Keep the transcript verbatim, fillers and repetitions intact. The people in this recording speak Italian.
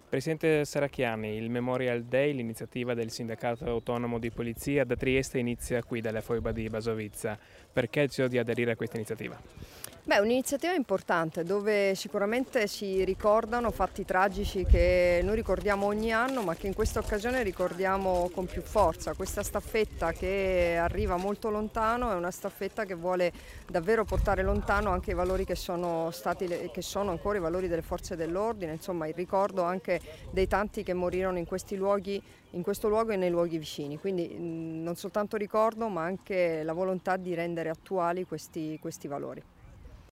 Presidente Serracchiani, il Memorial Day, l'iniziativa del Sindacato Autonomo di Polizia da Trieste, inizia qui dalla foiba di Basovizza. Perché ha deciso di aderire a questa iniziativa? Beh, è un'iniziativa importante dove sicuramente si ricordano fatti tragici che noi ricordiamo ogni anno, ma che in questa occasione ricordiamo con più forza. Questa staffetta che arriva molto lontano è una staffetta che vuole davvero portare lontano anche i valori che sono stati, che sono ancora i valori delle forze dell'ordine, insomma il ricordo anche dei tanti che morirono in questi luoghi, in questo luogo e nei luoghi vicini. Quindi mh, non soltanto ricordo, ma anche la volontà di rendere attuali questi, questi valori.